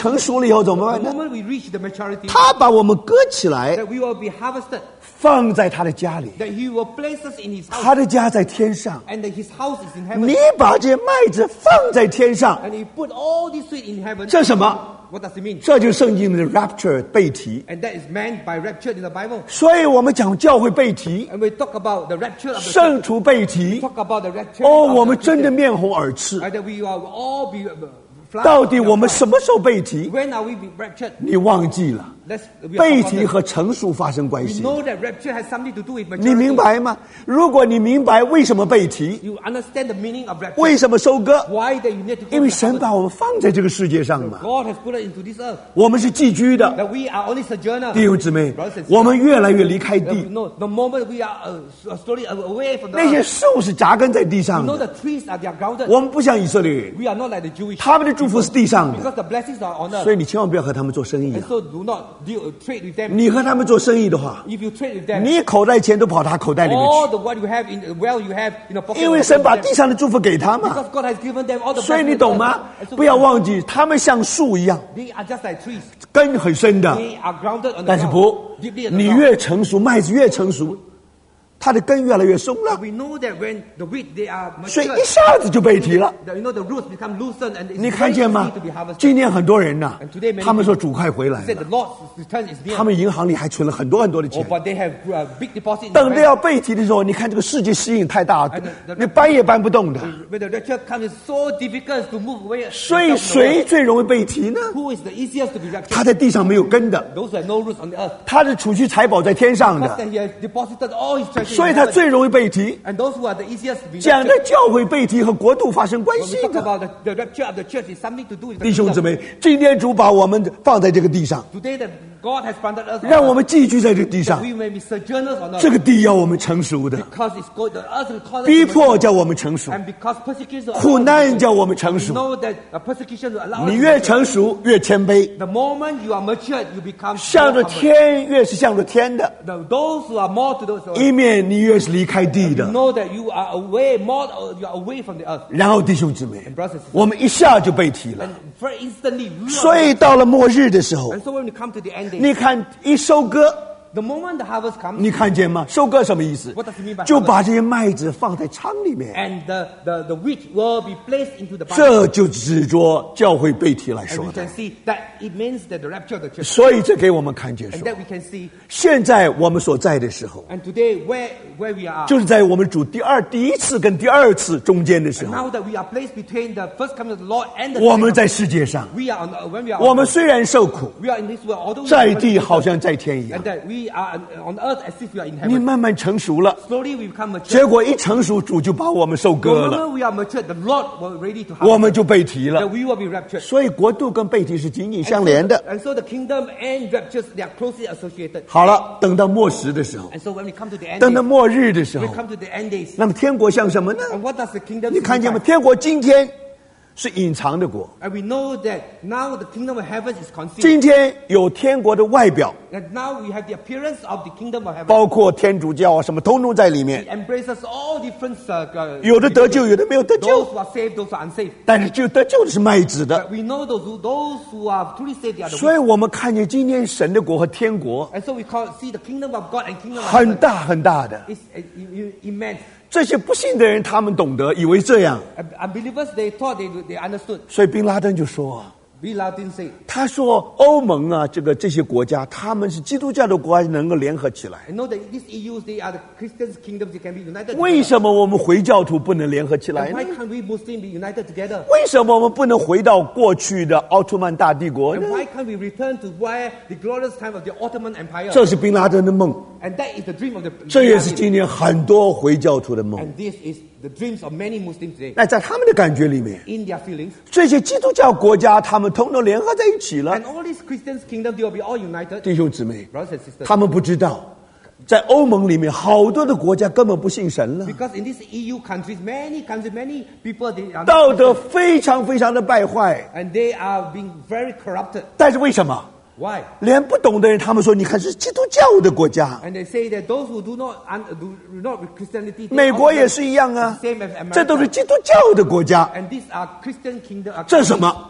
成熟了以后怎么办 The 呢？ moment we reach the maturity, 他把我们割起来， that we will be harvested, 放在他的家里。 that He will place us in His house, 他的家在天上， and that His house is in heaven. 你把这些麦子放在天上， And He put all this seed in heaven. 这什么？ What does it mean? 这就是圣经的 rapture 背题。 And that is meant by rapture in the Bible. 所以我们讲教会背题， And we talk about the rapture of the church. 圣徒背 We 题。 talk about the rapture 哦， of 我 the 们真的 Christian. 面红耳赤。 And that we will all be flushed. 到底我们什么时候背题？ When are we being raptured? 你忘记了， We are 背题 forgotten. 和成熟发生关 We 系。 know that rapture has something to do with 你明 maturity. 白吗？如果你明白为什么背题， You understand the meaning of rapture. 为什么收割？ Why that you need to go 因为 to 神 heaven. 把我们放在这个世界上嘛， God has put us into this earth. 我们是寄居的。 That we are only sojourners. 弟兄姊妹 Brothers and，sisters. 我们越来越离开 That 地 we，know the moment we are slowly away from the 那些 earth. 树是扎根在地 You 上 know 的。 the trees are they are grounded. 我们不像以色列人， We are not like the Jewish. 他们的祝福是地上的， Because the blessings are on earth. 所以你千万不要和他们做生意 And 啊！ so do not trade with them. 你和他们做生意的话， If you trade with them, 你口袋钱都跑他口袋里面 all 去， the what you have in the well you have in the pocket. 因为 will 神 go 把 to 地 them. 上的祝福给他嘛。 Because God has given them all the 所以 blessings. 你懂吗 And？so 不要忘记，他们像树一样， they are just like trees. 根很深的。 They are grounded on the 但是 ground. 不， Deeply in the 你 ground. 越成熟，麦子越成熟，它的根越来越松 But 了， we know that when the wheat they are 所以 mature, 一下子就被提了。 you know the roots become loosened and 你 it's 看 very 见吗 easy to be harvested. 今天很多人呐 And today many， 他们说主快回来 Said 了 the，Lord's return is near. 他们银行里还存了很多很多的 Oh, 钱。 but they have big deposit in 等着 the 要 bank. 被提的时候，你看这个世界吸引太大 And the， 你搬也搬不动的。 When the rapture comes, it's so difficult to move away. 所以谁最容易被提呢？ Who is the easiest to be raptured? 他在地上没有根的， Those who have no roots on the earth. 他的储蓄财宝在天上 Because 的， that he has deposited all his treasure 所以 in 他 heaven. 最容易被提。 And those who are the easiest to be 讲的 raptured. 教会被提和国度发生关 When 系 we talk 的。 about the rapture of the church, it's something to do with the 弟兄姊 kingdom. 妹，今天主把我们放在这个地上， Today that God has planted us on 让我 earth, 们寄居在这个地 that 上。 we may be sojourners on 这 earth. 个地要我们成熟的， Because it's the earth will cause us 逼 to 迫 mature. 叫我们成熟， And because persecution 苦难叫我们成 we 熟。 know that persecution will allow 你 us 越 to 成 mature. 熟，越谦卑， The moment you are matured, you become 向 more 着 humble. 天越是向着天的， Those who are more to those who 一面你越是离开地 you 的。 know that you are away more, you are away from the earth. 然后弟兄姊妹 And brothers and sisters， 我们一下就被提了。 And very instantly, we 所 are. 以到了末日的时候， And so when we come to the end days, 你看一收割， the moment the harvest comes, 你看见吗？收割什么意思 What does it mean by？ 就把这些麦子放在仓里面， and the wheat will be placed into the barn. 这就指着教会被提来 And 说 we 的。 can see that it means that the rapture of the church. 所以这给我们看见 And 说， that we can see. 现在我们所在的时候， And today, where we are, 就是在我们主第一次跟第二次中间的时 and 候， now that we are placed between the first coming of the Lord and the 我们 second, 在世界上， we are when we are 我们虽然受苦， we are in this world, although we 在 are 地 on 好像在天一样 and。that we are on earth as if we are in 你 heaven. 慢慢成熟了， Slowly we become mature. 结果一成熟，主就把我们收 The 割了， moment we are matured, the Lord will ready to 我 harvest 们就被提 that 了。 we will be raptured. 所以国度跟被提是紧紧相连的。 And so the kingdom and raptures, they are closely associated. 好了，等到末时的时候， And so when we come to the end 等到 days, 末日的时 we 候， come to the end days. 那么天国像什么呢？ And what does the kingdom 你看见吗？ signify? 天国今天是隐藏的国， And we know that now the kingdom of heaven is concealed. 今天有天国的外表， And now we have the appearance of the kingdom of heaven. 包括天主教啊什么，通通在里面 It。embraces all different 有的得救，有的没有得 those 救， who are saved, those who are unsaved. 但是只有得救的是麦子的。 But we know those who are truly saved, they are the 所 weak. 以我们看见今天神的国和天国 And so we see the kingdom of God and kingdom of 很 heaven 大很大的。 is immense. 这些不信的人，他们懂得，以为这样。 Unbelievers, they thought they understood. 所以宾拉登就说啊， Bin Laden said, 他说欧盟啊，这些国家，他们是基督教的国家，能够联合起来。 I know that these EUs, they are the Christians' kingdoms, they can be united 为 together. 什么我们回教徒不能联合起来 And 呢 why？can't we Muslims be united together? 为什么我们不能回到过去的奥特曼大帝国呢 And？why can't we return to where the glorious time of the Ottoman Empire? 这是宾拉登的梦， And that is the dream of the 这也是 Bin Laden. 今天很多回教徒的梦。 And this is the dreams of many Muslims today. 那在他们的感觉里面， In their feelings. 这些基督教国家他们统统联合在一起了 And。all these Christians' kingdoms, they will be all united. 弟兄姊妹， Brothers and sisters. 他们不知道，在欧盟里面，好多的国家根本不信神了， Because in these EU countries, many people, they are 道 not 德 Christians. 非常非常的败坏。 And they are being very corrupted. 但是为什么？ Why? 连不懂的人，他们说：“你看，是基督教的国家， And they say that those who do not with Christianity, they 美国 also 也是一样啊 the same as，America. 这都是基督教的国家。 And these are Christian kingdom. 这是什么？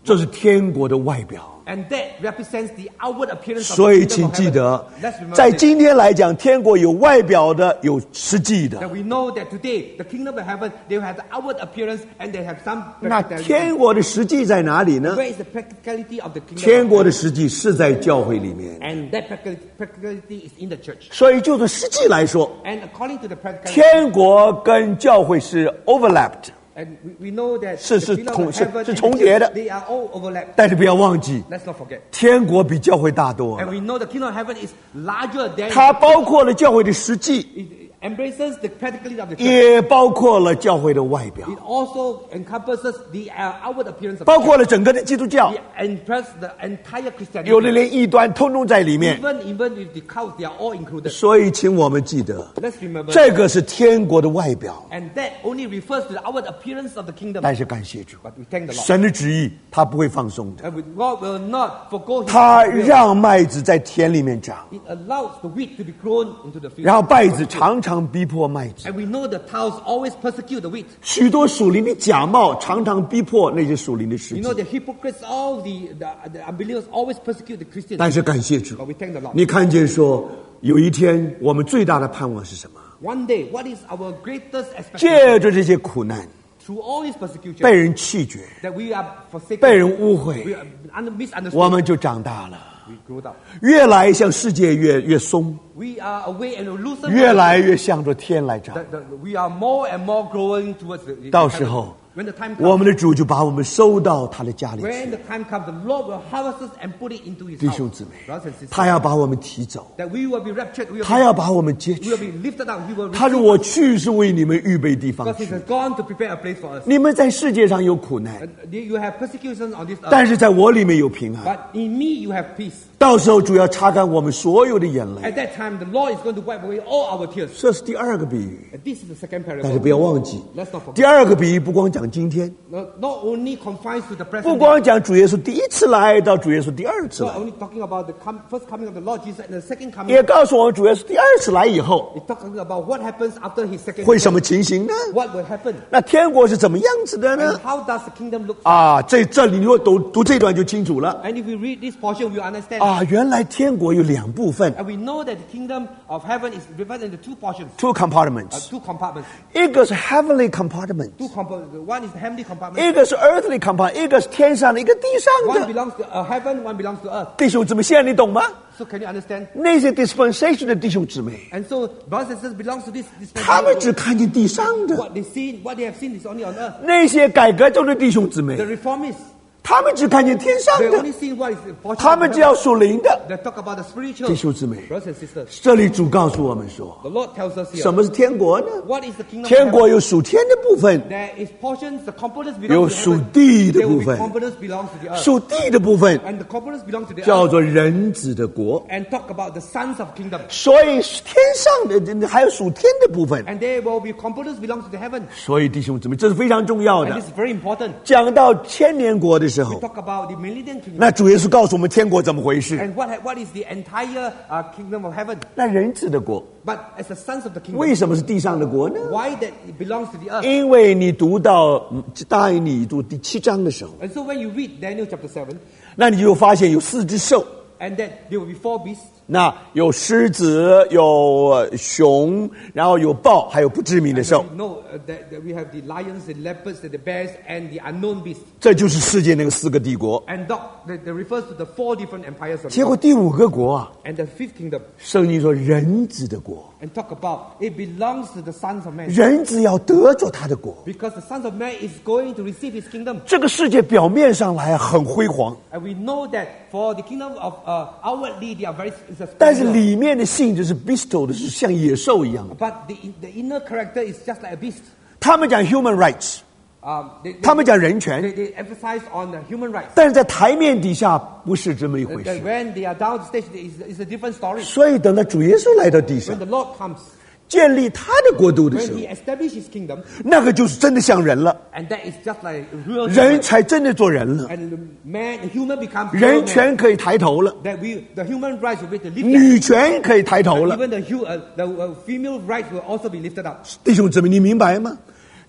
这是天国的外表。 And that represents the outward appearance of 所 the 以 kingdom 请 of 记 heaven. 得 Let's remember 在 this. 今天来讲，天国有外表的，有实际的。 That we know that today, the kingdom of heaven, they will have the outward appearance and they have some 那 practicality. 天国的实际在哪里呢？ Where is the practicality of the kingdom 天 of 国的 heaven? 实际是在教会里面。 And that practicality is in the church. 所以就着实际来说， And according to the practicality, 天国跟教会是 overlapped， and we know that 是 the kingdom of 是 heaven 是 and 重 the 叠 church, 的。 they are all overlapped. 但是不要忘记， Let's not forget. 天国比教会大多 And 了， we know the kingdom of heaven is larger than 它包括了教会的实际， it embraces the practicality of the church. 也包括了教会的外表， It also encompasses the outward appearance of 包 the 括了整个的基督教 church. It embraces the entire Christianity. 有的连异端通通在里面。 Even with the cults, they are all included. 所以，请我们记得， Let's remember 这个是天国的外表。 And that only refers to the outward appearance of the kingdom. 但是感谢主， But we thank the Lord. 神的旨意他不会放松的， And God will not forgo His 他 will. 让麦子在田里面长， It allows the wheat to be grown into the 然 field. 后麦子常常逼迫麦子。 And we know the cows always persecute the wheat. 许多属灵的假冒常常逼迫那些属灵的实 You 际 know，the hypocrites, all the unbelievers always persecute the Christians. 但是感谢主 But，we thank the Lord. 你看见说有一天我们最大的盼望是什么？ One day, what is our greatest 借 expectation? 着这些苦难， Through all this persecution, 被人弃绝， that we are forsaken, 被人误 we 会， are misunderstood, 我们就长大了， we grew up. 越来向世界越松， We are away and loosen. 越来越向着天来长。 We are more and more growing towards the 到时候， When the time 我 comes, 们的主就把我们收到他的家里 when 去。 the time comes, the Lord will harvest us and put it into His 弟 house. 兄姊妹， Brothers and sisters, 他要把我们提走， that we will be raptured, we will 他要把我们接 we will 去。 be lifted up, we will 他说：“我去是为你们预备地方 because He 去。 has gone to prepare a place for us. 你们在世界上有苦难， And you have persecution on this earth, 但是在我里面有平安。 but in me you have peace. 到时候主要擦干我们所有的眼泪。 At that time, the Lord is going to wipe away all our tears. 这是第二个比喻， And this is the second 但是 parable. 不要忘记， Let's not 第 forget. 二个比喻不光讲今天， Not only confines to the 不 present, 光讲主耶稣第一次来到主耶稣第二次 not 来， only talking about the first coming of the Lord Jesus and the second coming. 也告诉我们主耶稣第二次来以后 It's talking about what happens after His second 会什 coming. 么情形呢？ What will happen? 那天国是怎么样子的 And 呢？ how does the kingdom look? 啊，这里如果读这段就清楚了 And if we read this portion, we will understand. 啊，原来天国有两部分 And we know that the kingdom of heaven is divided into two portions, ，two compartments， two compartments. 一个是 heavenly compartment， Two compartments. One is the heavenly compartment. 一个是 earthly compartment，一个是天上的，一个地上 One 的。 belongs to heaven, one belongs to earth. 弟兄姊妹，现在你懂吗？ So can you understand? 那些 dispensation 的弟兄姊妹， And so brothers and sisters belongs to this 他们只 dispensation. 看见地上的； What they have seen is only on earth. 那些改革中的弟兄姊妹 The，reformists, 他们只看见天上 they 的 only，see what is the portion 他 of 们 heaven. 只要属灵的。 They talk about the spiritual. 弟兄姊妹， Brothers and sisters, 这里主告诉我们说， the Lord tells us 什 here. 么是天国呢？ What is the kingdom of 天国 heaven? 有属天的部分， There is portions, the components 有 belong to 属 heaven. 地的 There 部 will be 分， components belongs to the earth. 属地的部分 And the components belong to the 叫 earth. 做人子的国。 And talk about the sons of kingdom. 所以天上的还有属天的部分。 And there will be components belongs to the heaven. 所以弟兄姊妹，这是非常重要 And 的 this。is very important. 讲到千年国的时 We 候， talk about the millennium kingdom. 那主耶稣告诉我们天国怎么回事。 And what is the entire kingdom of heaven? 那人子的国 But as the sons of the kingdom, 为什么是地上的国呢？ why that it belongs to the earth? 因为你读到大以理读第7章的时候， And so when you read Daniel chapter 7, 那你就发现有4只兽， and that there will be 4 beasts. 那有狮子，有熊，然后有豹，还有不知名的 And 兽 we。know that we have the lions, the leopards, the bears, and the unknown beasts. 这就是世界那个4个帝国。 And that refers to the 4 different empires of 结 the 果 world. 第5个国啊， And the 5th kingdom. 圣经说人子的国， And talk about it belongs to the sons of man. 人子要得着他的国。 Because the sons of man is going to receive his kingdom. 这个世界表面上来很辉煌， And we know that for the kingdom of outwardly they are very it's a 但是 splendor. 里面的性质是 bestial 的，是像野兽一样的。 But the inner character is just like a beast. 他们讲 human rights， They 他们讲人权， they emphasize on the human rights. 但是在台面底下不是这么一回 That 事。 when they are down stage, it's a different story. 所以等到主耶稣来到地 When 上， the Lord comes, 建立他的国度的 when 时候 He，establishes His kingdom, 那个就是真的像人了， and that is just like real 人 human. 才真的做人了， And the human becomes real 人 man. 权可以抬头了， That the human rights will be lifted. 女权可以抬头了。 Even the female rights will also be lifted up. 弟兄姊妹，你明白吗？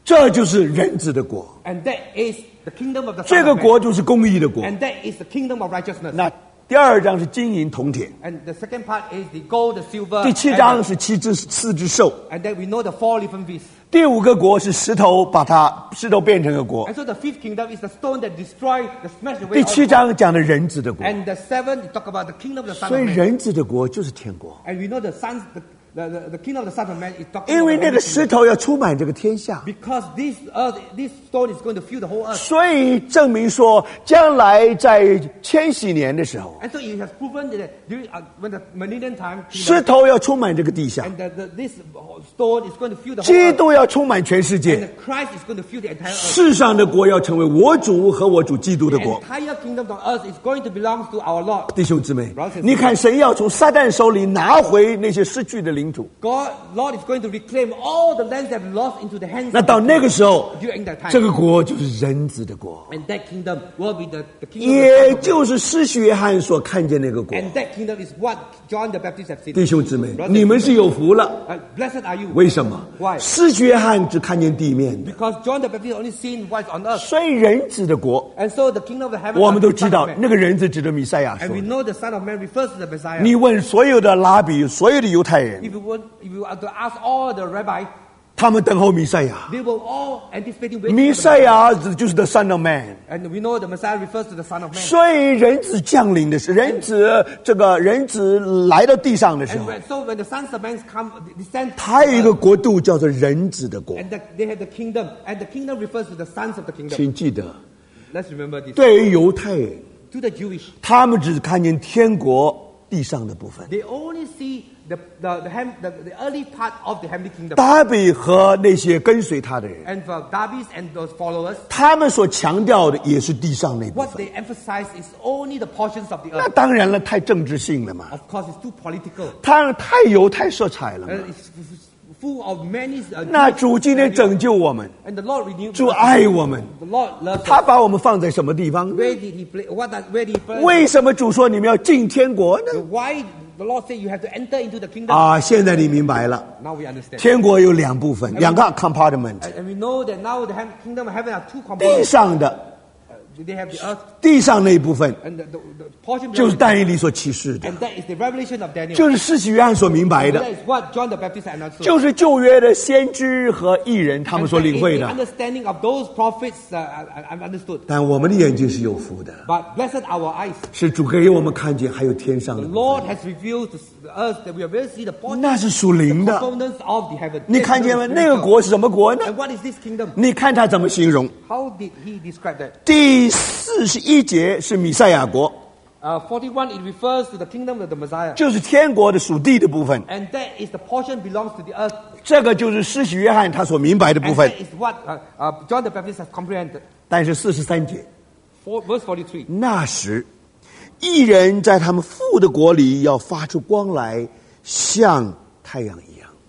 这就是人子的国。 And that is the kingdom of the 这 Son 个 of 国 Man. 就是公义的国。 And that is the kingdom of righteousness. 那第二章是金银铜铁， And the second part is the gold, the silver, 第七章是四只兽， and then we know the 4 living beasts. 第五个国是石头，把石头变成个国。 And so the 5th kingdom is the stone that destroy, that smash away 第 all 七 the 章讲的人子的国， And the 7th, you talk about the kingdom of the Son 所 of 以 Man. 人子的国就是天国， And we know the kingdom of the Son of Man is talking 因为 about 那 the 个 heavenly 石 kingdom. 头要充满这个天下。 Because this stone is going to fill the whole earth. 所以证明说，将来在千禧年的时候， And so it has proven that during, when the millennium time, 石头要充满这个地下， and this stone is going to fill the whole 基 earth. 督要充满全世 And 界， the Christ is going to fill the entire earth. 世上的国要成为我主和我主基督的 The 国。 entire kingdom of earth is going to belong to our Lord. 弟兄姊妹 Brothers and，sisters 你看神要从撒旦手里拿回那些失去的领土， Lord is going to reclaim all the lands that have lost into the hands 那 of 到 the 那个时候， during that time. 这个国就是人子的国， And that kingdom will be the kingdom of the 也 Son of 就是施洗约翰所看见那个国。 Man. And that kingdom is what John the Baptist have seen. 弟兄姊妹， Brothers 你们是有福了。 Blessed are you. 为什么？ Why? 施洗约翰只看见地面的， Because John the Baptist only seen what's on earth. 所以人子的国， And so the kingdom of the heaven 我们都 is the 知 Son 道 of Man. 那个人子指的弥赛亚说 And we 的。 know the Son of Man refers to the Messiah. 你问所有的拉比，所有的犹太人， If you are to ask all the rabbi, 他们等候弥赛亚。 they will all anticipating waiting 弥 for the 赛亚指的就是 the Son of Man。 And we know the Messiah refers to the Son of Man. 所以人子降临的是人子来到地上的时 And 候， so when the sons of man come, descend, 他有一个国度叫做人子的国。 and they have the kingdom, and the kingdom refers to the sons of the kingdom. 请记得， Let's remember this. 对于犹太人， To the Jewish, 他们只看见天国地上的部分。 they only see the early part of the heavenly kingdom. 大比和那些跟随他的人， And for Darby's and those followers, 他们所强调的也是地上那部 what 分。 they emphasize is only the portions of the 那 earth. 当然了，太政治性了嘛， Of course, it's too political. 太犹太色彩了嘛。 It's full of many. 那主今天拯救我们， And the Lord renewed. 主爱我们， The Lord loves 他 us. 把我们放在什么地方呢？ Where did He play? Where did He play? 为什么主说你们要进天国呢？ Why the Lord said you have to enter into the kingdom? 啊，现在你明白了， Now we understand. 天国有两部分，两个 compartment， And we know that now the kingdom of heaven are two 地 components. 上的 They have the earth 地上那一部分 and the portion 就是 belongs 但以理所启示的， and that is the revelation of Daniel. 就是施洗约翰所明白 That 的， is what John the Baptist understood. 就是旧约的先知和艺人他们 And 所 that 领 is 会 the 的。 understanding of those prophets I've understood. 但我们的眼睛是有福的， But blessed our eyes. 是主给我们看见还有天上 The 的部 Lord 分， has revealed to us that we are able to see the portion, 那是属灵 the 的。 components of the heaven. 你 Yes, 看见吗？ it's 那个 spiritual. 国是什么国呢？ And what is this kingdom? 你看他怎么形容？ How did he describe that? 第41节是弥赛亚国， 41, it refers to the kingdom of the Messiah. 就是天国的属地的部分。 And that is the portion belongs to the earth. 这个就是施洗约翰他所明白的部 And 分 that。is what John the Baptist has comprehended. 但是43节， Verse 43. 那时义人在他们父的国里要发出光来，像太阳一样。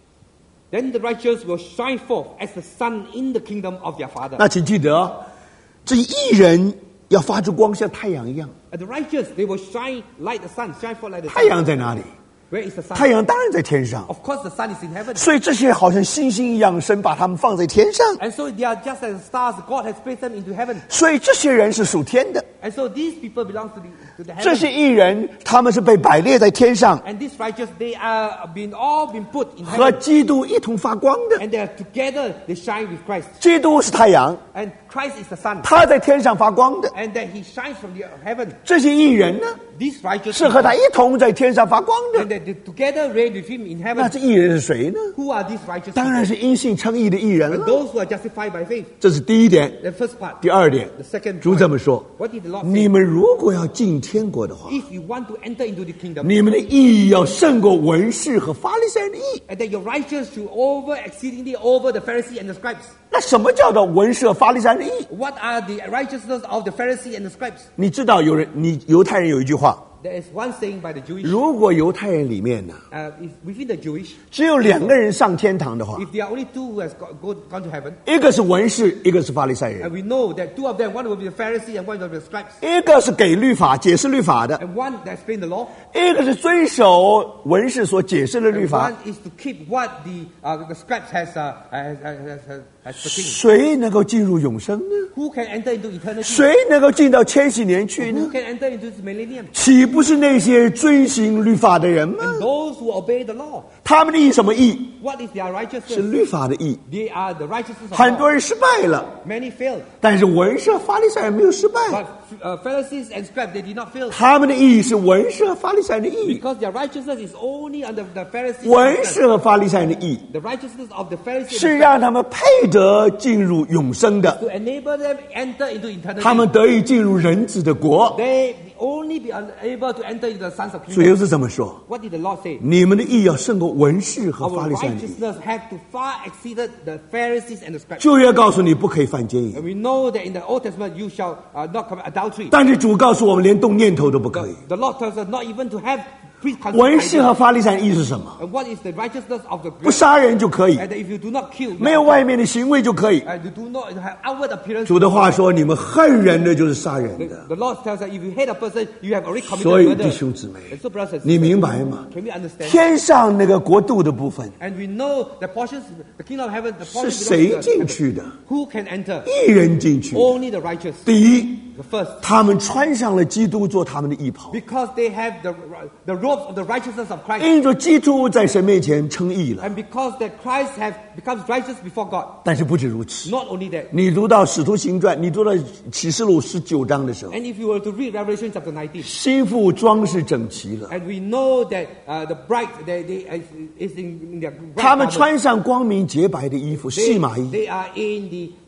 Then the righteous will shine forth as the sun in the kingdom of their Father. 那请记得，这义人要发出光，像太阳一样。 And the righteous, they will shine like the sun, shine forth like the 太 sun. 阳在哪里？ Where is the sun? 太阳当然在天上。 Of course, the sun is in heaven. 所以这些好像星星一样，神把他们放在天上。 And so they are just as stars. God has placed them into heaven. 所以这些人是属天的， And so these people belong to the 这些 heaven. 义人他们是被摆列在天上， And these righteous, they are all been put in 和 heaven. 基督一同发光的。 And they are together, they shine with Christ. 基督是太阳， And Christ is the sun. 他在天上发光的。 And that he shines from the heaven. 这些义人呢， These righteous 是和他一同在天上发光 and 的。 that they together reign with him in 那 heaven. 这义人是谁呢？ Who are these righteous 当然 people? 是因信称义的义人 And 了。 those who are justified by faith. 这是第一点。 The first part. 第二点 The second， 主这么说： What did the Lord 你 say? 们如果要进天国的话， If you want to enter into the kingdom, 你们的义要胜过文士和法利赛人的义。 and that your righteous should exceedingly over the Pharisee and the scribes. 那什么叫做文士和法利赛人的义？ What are the righteousness of the Pharisee and the scribes? 你知道犹太人有一句话， There is one saying by the Jewish, 如果犹太人里面呢， if within the Jewish, 只有2个人上天堂的话， if there are only two who has gone to heaven, 一个是文士，一个是法利赛 and 人， we know that two of them, one will be the Pharisee and one will be the scribes, 一个是给律法解释律法的， and one that explain the law, 一个是遵守文士所解释的律 and 法 one。is to keep what the scribes has as the king. 谁能够进入永生呢？ Who can enter into eternity? 谁能够进到千禧年去呢 Who？can enter into this millennium? 岂不是那些遵行律法的人吗？ And those who obey the law. 他们的义什么义？ What is their 是 righteousness? 律法的义。 They are the righteousness of 很多 God. 人失败了， Many failed. 但是文士和法利赛人没有失败。 But Pharisees and scribes, they did not fail. 他们的义是文士和法利赛人的义， Because their righteousness is only under the Pharisees. 文 and 士和法利赛人的义 the righteousness of the Pharisees 是 and 让他们配得进入永生的， to enable them enter into eternity. 他们得以进入人子的国。 They only be able to enter into the sons of 主耶 kingdom. 稣这么说： What did the Lord say? 你们的义要胜过文士和 Our 法利赛人的义。 righteousness had to far exceeded the Pharisees and the scribes. 旧约告诉你不可以犯奸淫， And we know that in the Old Testament you shall not commit adultery. 但是主告诉我们，连动念头都不可以。 The Lord tells us not even to have preconceived 文士 ideas. 和法利赛人的义是什么？ And what is the righteousness of the 不杀人就可以， And if you do not kill, 没有外面的行为就可以。 and you do not have outward appearance. 主的话说：“你们恨人的就是杀人的。 The Lord tells us if you hate a person, you have already ” committed 所以 murder. 弟兄姊妹， And so, brothers and 你 sisters, 明白吗？ can we understand? 天上那个国度的部分 And we know the portions, the kingdom of heaven, the 是 portions 谁 belong to 进 the 去的？ Who can enter? 义人进去。 Only the righteous. 第一， The first. 他们穿上了基督做他们的衣袍， Because they have the robes of the righteousness of Christ. 因着基督在神面前称义了。 And because that Christ has becomes righteous before God. 但是不止如此， Not only that. 你读到《使徒行传》，你读到启示录19章的时候， And if you were to read Revelation chapter 19, 新妇装饰整齐了， and we know that the bride they is in their 他们 bride garment. 穿上光明洁白的衣服，细麻衣， They are in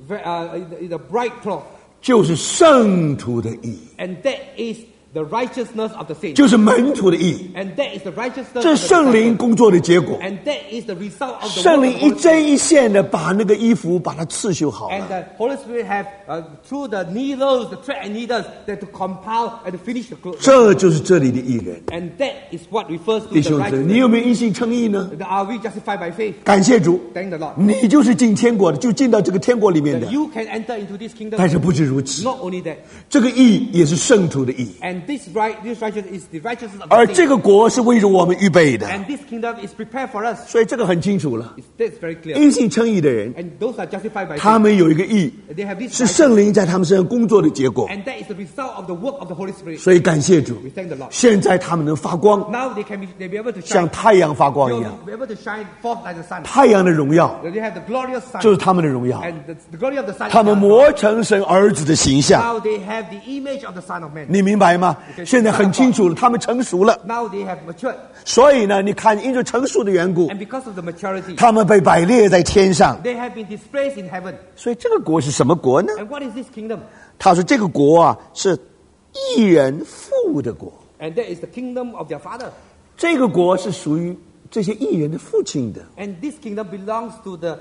the bright cloth. 就是圣徒的义， And that is the righteousness of the saints. 就是门徒的义。 And that is the righteousness 这 of 是 the 圣灵 disciples. 工作的结果。 And that is the result of the 圣 work 灵 of 一 the Holy 针 Spirit. 一线的把那个衣服把它刺绣好 And 了。 the Holy Spirit have through the needles, the thread and needles, that to compile and to finish the clothes. 这就是这里的义人。 And that is what refers to 弟 the 兄姊妹，你 righteousness. 有没有因信称义呢？ Are we justified by faith? 感谢主， Thank the Lord. 你就是进天国的，就进到这个天国里面的 That。you can enter into this kingdom. 但是不止如此， Not only that. 这个义也是圣徒的义， And this righteousness is the righteousness of 而 the 这 saints. 个国是为着我们预备的。 And this kingdom is prepared for us. 所以这个很清楚了。 That's very clear. 因信称义的人， And those are justified by 他 faith. 们有一个义， They have this 是 righteousness. 圣灵在他们身上工作的结果。 And that is the result of the work of the Holy Spirit. 所以感谢主， We thank the Lord. 现在他们能发光， Now they be able to 像 shine. 太阳发光 They 一 will 样。 be able to shine forth like the sun. 太阳的荣耀 They have the glorious sun. 就是他们的荣耀， And the glory of the sun. 他们 is 磨成神儿子的形象。 Now they have the image of the Son of Man. 你明白吗？现在很清楚了，他们成熟了。 Now they have matured. 所以呢，你看，因着成熟的缘故， And because of the maturity, 他们被摆列在天上。 they have been displaced in heaven. 所以这个国是什么国呢？ And what is this kingdom? 他说这个国啊是义人父的国， And that is the kingdom of their Father. 这个国是属于这些义人的父亲的。 And this kingdom belongs to the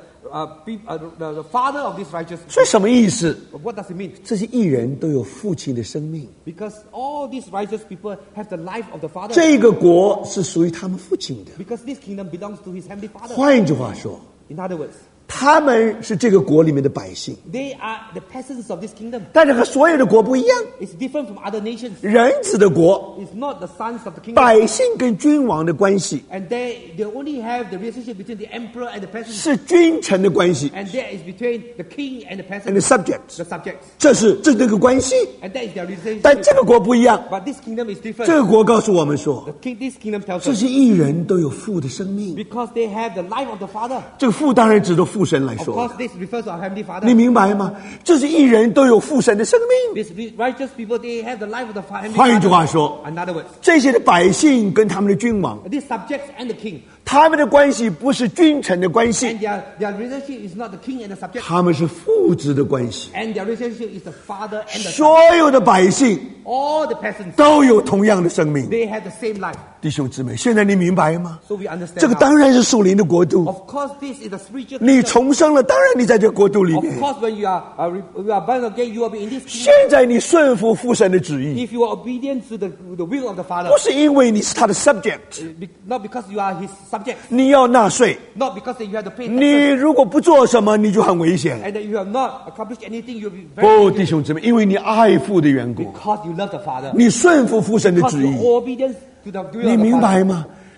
father of this righteous. 所以什么意思？ What does it mean? 这些义人都有父亲的生命， Because all these righteous people have the life of the Father. 这个国是属于他们父亲的。 Because this kingdom belongs to his heavenly Father. 换一句话说， In other words, 他们是这个国里面的百姓， they are the peasants of this kingdom. 但是和所有的国不一样。 It's different from other nations. 人子的国， It's not the sons of the kingdom. 百姓跟君王的关系 And they only have the relationship between the emperor and the peasants. 是君臣的关系 And that is between the king and the and the peasants, subjects， the subjects. 这是个关系。 And that is their 但 relationship. 这个国不一样， But this kingdom is 这 different. 个国告诉我们说， This kingdom tells 这 us 些义人都有父的生命。 because they have the life of the Father. 这个父当然指的父神来 Of 说 course, this refers to our heavenly Father. 你明白吗？这些义人都有父神的生命。 These righteous people, they have the life of the heavenly 换一句 Father. 话说， In other words, 这些的百姓跟他们的君王， these subjects and the king, 他们的关系不是君臣的关 and 系， their relationship is not the king and the subject, 他们是父子的关系。 and their relationship is the father and the son. 所有的百姓 All the peasants, 都有同样的生命。 they have the same life. 弟兄姊妹，现在你明白吗？ So we understand 这个 now. 当然是属灵的国度。 Of course, this is the spiritual 你 kingdom. 重生了，当然你在这个国度里 Of 面。 course, when you are born again, you will be in this kingdom. 现在你顺服父神的旨意， If you are obedient to the will of the Father, 不是因为你是他的 subject， not because you are his subject, 你要纳税。 not because you have to pay 你 taxes, 如果不做什么，你就很危险。 and that you have not accomplished anything, you'll be 不， very 弟兄姊妹，因为你爱父的缘故， because you love the Father, 你顺服父神的 because 旨 you 意。 are obedient to the will 你 of the 明 Father. 白吗？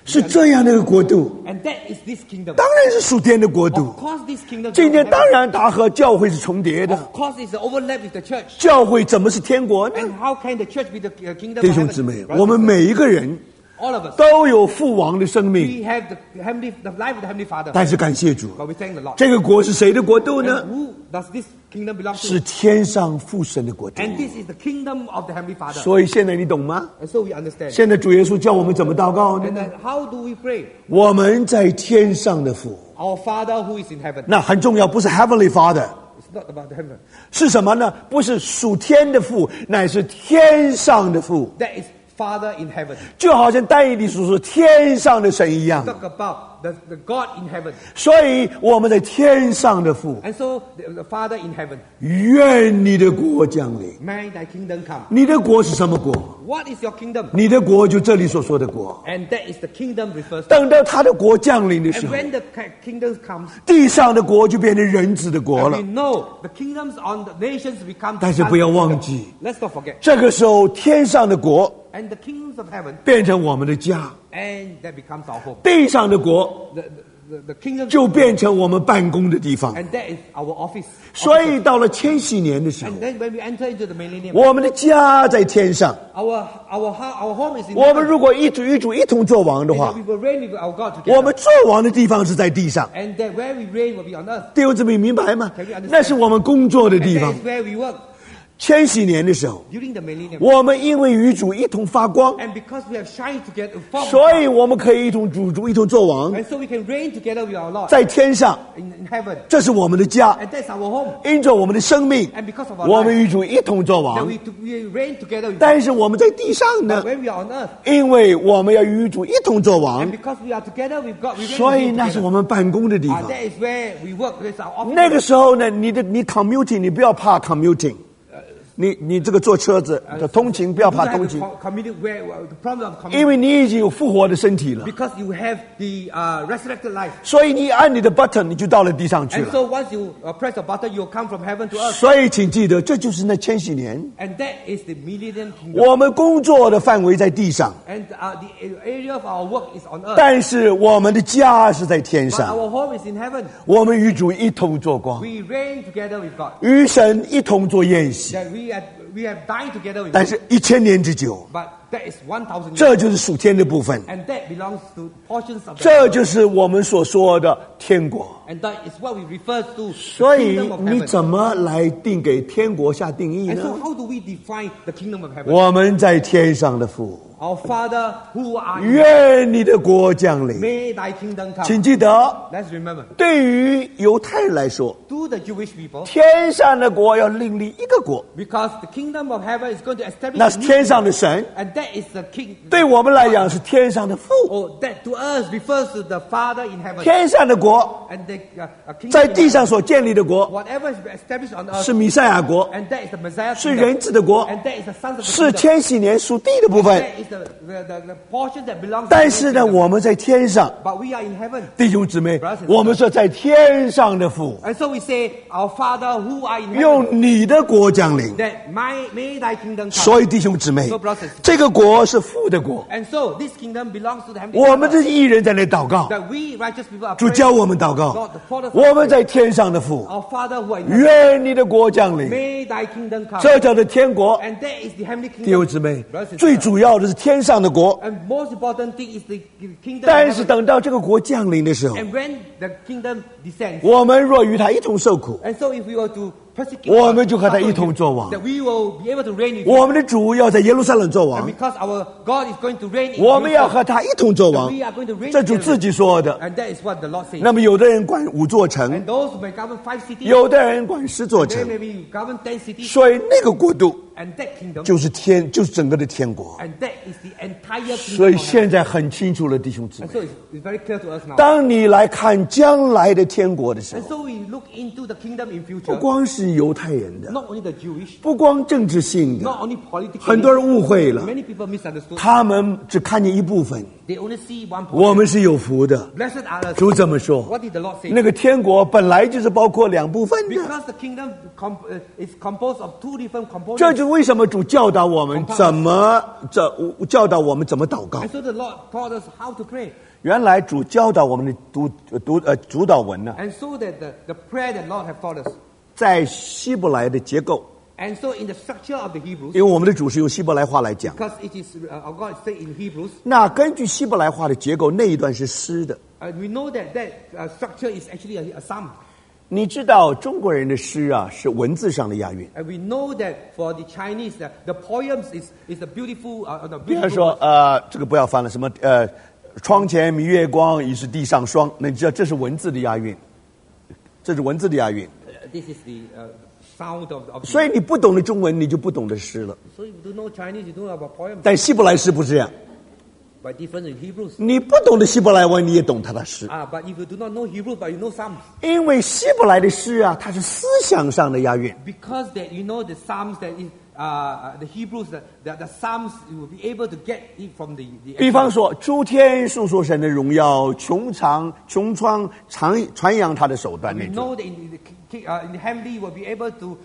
是这样的一个国度， And that is this kingdom. 当然是属天的国 Of 度。 course, this kingdom. 今天当然它和教会是重叠的， Of course, it's an overlap with the church. 教会怎么是天国呢？ And how can the church be the kingdom 弟 of 兄 heaven? 姊妹， Brothers 我们 and sisters, 每一个人 all of us, 都有父王的生命， we have the life of the Heavenly Father. 但是感谢主， But we thank the Lord. 这个国是谁的国度呢？ And who does this kingdom belong 是 to? 天上父神的国度。 And this is the kingdom of the Heavenly Father. 所以现在你懂吗？ And so we understand. 现在主耶稣教我们怎么祷告 And 呢？ then how do we pray? 我们在天上的父， Our Father who is in heaven. 那很重要，不是 Heavenly Father， It's not about the heaven. 是什么呢？不是属天的父，乃是天上的父， That is Father in heaven. 就好像但以理所说天上的神一样。 Talk about the God in heaven. 所以我们在天上的父， And so the Father in heaven. 愿你的国降临。 May thy kingdom come. 你的国是什么国？ What is your kingdom? 你的国就这里所说的国。 And that is the kingdom refers to. 等到他的国降临的时 And 候， when the kingdom comes, 地上的国就变成人子的国 and 了 we。know the kingdoms on the nations become. 但是不要忘记， Let's not forget. 这个时候天上的国 And the kingdoms of heaven, 变成我们的家， and that becomes our home. 地上的国 The kingdom, 就变成我们办公的地方。 and that is our office. 所以到了千禧年的时候， And then when we enter into the millennium, 我们的家在天上。 our home is in 我们 heaven. 如果与主一同做王的 And 话 then，we will reign with our God 我们 together. 做王的地方是在地上。 And that where we reign will be on earth. 弟兄姊妹明白吗 Can you understand？ 那是我们工作的 And 地 that 方。 is where we work 千禧年的时候， during the millennium. 我们因为与主一同发光， And because we have shined together, formed 所以我们可以一同主一同做王， and so we can reign together with our Lord 在天上， in heaven. 这是我们的家。 And that's our home. 因着我们的生命， And because of our 我们 life, 与主一同做 that 王。 we reign together with 但是我们在地上 God. 呢， When we are on earth, 因为我们要与主一同做王 and，because we are together with God, we reign 所以 with 那 Him 是 together. 我们办公的地方。 That is where we work. That's our office. 那个时候呢，你 commuting， 你不要怕 commuting， 你这个坐车子的通勤不要 You don't 怕 have 通 to 勤， communicate where the problem of 因 communication 为你已经有复活的身体了， because you have the resurrected life. 所以你按你的 button， 你就到了地上去 And 了。 so once you press the button, you'll come from heaven to earth. 所以请记得，这就是那千禧年， And that is the millennium kingdom. 我们工作的范围在地上， And the area of our work is on earth. 但是我们的家是在天 But 上。 our home is in heaven. 我们与主一同做光， We reign together with God. 与神一同做宴席。 That we have dined together with 但 God. 是1000年之久， But that is 1,000 years. 这就是属天的部分， And that belongs to portions of the 这就是我们所说的天国。 And that is what we refer to the 所以 kingdom of 你 heaven. 怎么来定给天国下定义 And so 呢？ how do we define the kingdom of heaven? 我们在天上的父， Our Father who art in heaven, 愿你的国降临。 may thy kingdom come. 请记得， Let's remember, 对于犹太人来说， to the Jewish people, 天上的国要另立一个国， because the kingdom of heaven is going to establish 那 a 是 new 天上 kingdom. 的神； And that is the king. 对我们来讲是天上的父。 Oh, that to us refers to the Father in heaven. 天上的国 And the kingdom 在 in 地 heaven, 上所建立的国 whatever is established on earth, 是弥赛亚国， and that is the Messiah 是 kingdom, 人子的国， and that is the sons of the 是 kingdom. 千禧年属地的部分。 That is the portion that belongs to 但 the 是呢， kingdom. 我们在天上， But we are in heaven. 弟兄姊妹 Brothers and，sisters 我们是在天上的父， And so we say, Our Father who art in heaven, 用你的国降临。 that may thy kingdom come. 所以弟兄姊妹 So, brothers and sisters， 这个国是父的国， And so this kingdom belongs to the heavenly 我们 Father. 这些义人在那祷告， That we righteous people are 主 praying. 教我们祷告 Lord, the Father， 我们在天上的父， Our Father who art in heaven, 愿你的国降临。 may thy kingdom come. 这叫做天国。 And that is the heavenly 弟兄 kingdom. 姊妹 Brothers and， 最 sisters， 主要的是天上的国。 And most important thing is the kingdom 但 of 是 heaven. 等到这个国降临的时候， And when the kingdom descends, 我们若与他一同受苦， and so if we were to persecute, 我们就和他一同作王。 that we will be able to reign with him. 我们的主要在耶路撒冷做 And 王， because our God is going to reign in 我们要 Jerusalem, 和他一同做王 we。are going to reign 这主 together. 自己说的。 And that is what the Lord says. 那么有的人管5座城， And those who may govern 5 cities, 有的人管10座 they 城， may govern 10 cities, 所以那个国度 and that kingdom, 就是整个的天国。 and that is the entire 所 kingdom 以 of heaven. 现在很清楚了，弟兄姊妹 And，so it's very clear to us now. 当你来看将来的天国的时 And 候， so we look into the kingdom in 不 future. 光是是犹太人的， not only the Jewish, 不光政治性的， not only politically. 很多人误会了， Many people misunderstood. 他们只看见一部分。 They only see one 我 portion. 们是有福的， Blessed are the. 主怎么说？ What did the Lord say? 那个天国本来就是包括两部分的， Because the kingdom is composed of two different 这 components. 就为什么主教导我们怎么怎么祷告。 And so the Lord taught us how to pray. 原来主教导我们的主导文呢， And so that the prayer that Lord have taught us. 在希伯来的结构， And so in the structure of the Hebrews, 因为我们的主是用希伯来话来讲。 because it is our God said in Hebrews, 那根据希伯来话的结构，那一段是诗的。 we know that structure is actually a psalm. 你知道中国人的诗啊是文字上的押韵， And we know that for the Chinese, the poems is a beautiful, 比方 beautiful. 说这个不要翻了，什么窗前明月光，疑是地上霜。那你知道这是文字的押韵，这是文字的押韵。 This is the sound of. 所以你不懂得中文，你就不懂得诗了。 So if you don't know Chinese, you don't know about poems. 但希伯来诗不是这样， But different in Hebrews. 你不懂得希伯来文，你也懂他的诗。 But if you do not know Hebrews, but you know Psalms. 因为希伯来的诗啊，它是思想上的押韵。 Because that you know the Psalms that is the Hebrews, the Psalms, you will be able to get it from the. 比方说，诸天述说神的荣耀，穹苍传扬他的手段那 We 种。 know that in the heavenly, you will be able to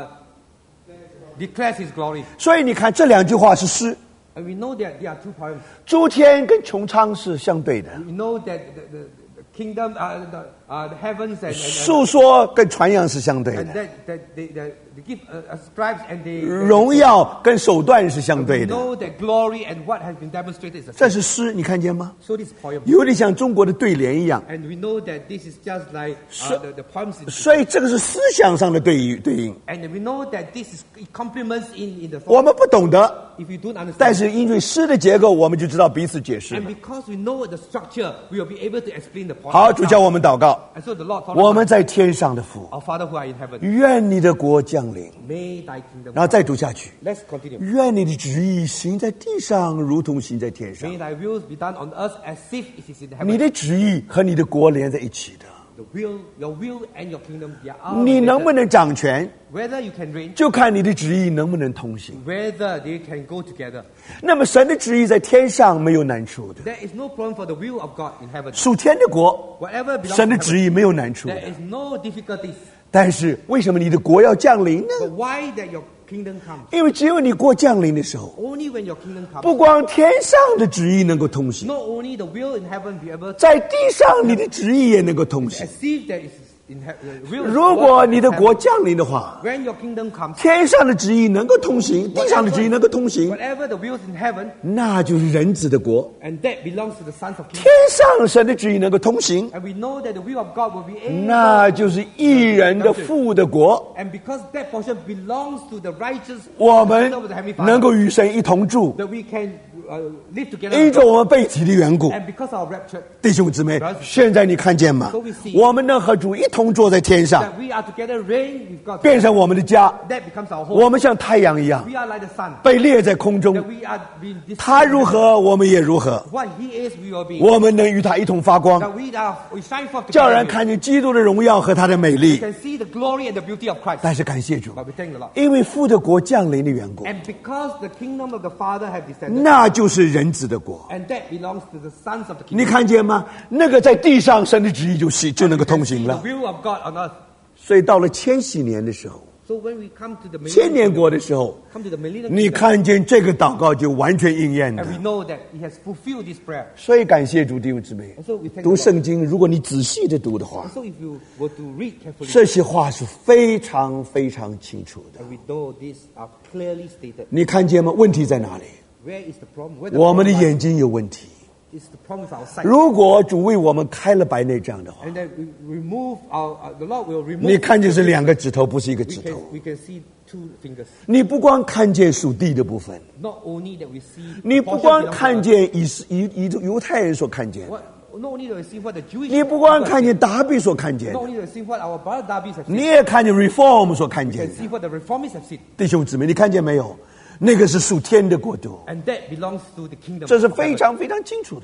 declare His glory. 所以你看这两句话是诗， And we know that there are two poems. 诸天跟穹苍是相对的， We know that the kingdom, the heavens and 述说跟传扬是相对 and 的， that they give scribes and they 荣耀跟手段是相 we 对的。 know that glory and what has been demonstrated is the 这 same. 是诗，你看见吗？ So this poem. 有点像中国的对联一样。 And we know that this is just like the poems. 所以这个是思想上的对应。 And we know that this is it complements in the 我们不懂得， if you don't understand. 但是因为诗的结构，我们就知道彼此解释 And。because we know the structure, we will be able to explain the poem. 好，主教我们祷告， And so the Lord taught 我 us, 们在天上的父， our Father who are in heaven, 愿你的国降临。 may thy kingdom 然后 come. 再读下去， Let's continue. 愿你的旨意行在地上，如同行在天上 May。thy will be done on earth as if it is in 你 heaven. 的旨意和你的国连在一起的， Your will and your kingdom, they are 你能不 related. 能掌权， Whether you can reign, 就看你的旨意能不能同行。 whether they can go together. 那么神的旨意在天上没有难处的， There is no problem for the will of God in heaven. 属天的国， Whatever belongs 神 to 的旨 heaven, 意没有难处的。 there is no difficulties. 但是为什么你的国要降临呢？ But why that your kingdom comes? 因为只有你国降临的时候， Only when your kingdom comes. 不光天上的旨意能够同行， Not only the will in heaven be able to 在地上你的旨意也能够同行。 as if there is in the will. 如果你的国降临的话， when your kingdom comes, 天上的旨意能够同行，地上的旨意能够同行， whatever the will is in heaven, 那就是人子的国。 and that belongs to the sons of 天 kings. 上神的旨意能够同行， And we know that the will of God will be able. 那就是义人的父的国。 And because that portion belongs to the righteous 我们 of the Heavenly 能 Father, 够与神一同住， that we can live together. 因 with 着 God. 我们被提的缘故。 And because our rapture, 弟兄姊妹，现在你看见吗？我们能和主一同坐在天上， that we are together reign with God. 变成我们的家。 That becomes our 我 home. 们像太阳一样 We are like the sun. 被列在空中 That，we are being 他如何，我们也如何。 what He is, we will be. 我们能与他一同发光， That we shine forth 叫 together. 人看见基督的荣耀和他的美 We 丽。 can see the glory and the beauty of Christ. 但是感谢主， But we thank the Lord. 因为父的国降临的缘故， And because the kingdom of the Father have descended, 那就是人子的国。 and that belongs to the sons of the 你 kingdom. 看见吗？那个在地上神的旨意就能够 We 通 can 行 see 了 the。will of God on earth. 所以到了千禧年的时候， So when we come to the 千年 millennium, 国的时候， come to the millennium 你 kingdom, 看见这个祷告就完全应验的 and。we know that He has fulfilled this prayer. 所以感谢主弟兄姊妹 And so we thank 读 the Lord. 圣经，如果你仔细的读的话 And，so if you were to read carefully, 这些话是非常非常清楚的。 and we know these are clearly stated. 你看见吗？问题在哪里？ Where is the problem? Where the 我们的 problem 眼睛有问题。 lies? Is the problem with our sight? 如果主为我们开了白内障的话， And then we remove the Lord will 你 remove. 看见是两个指头，不是一个指头。 We can see two fingers. 你不光看见属地的部分， Not only that we see. 你不 portion 光 belongs to 看 us. 见犹太人所看见， What, not only that we see what the Jewish. 你不光 people 看 see, 见达比所看见 Not，only that we see what our brother Darby have 你 seen. 也看见 Reform 所看 We 见 can。see what the reformists have seen. 弟兄姊妹，你看见没有？那个是属天的国度， And that belongs to the kingdom. 这是 of 非 heaven. 常非常清楚的。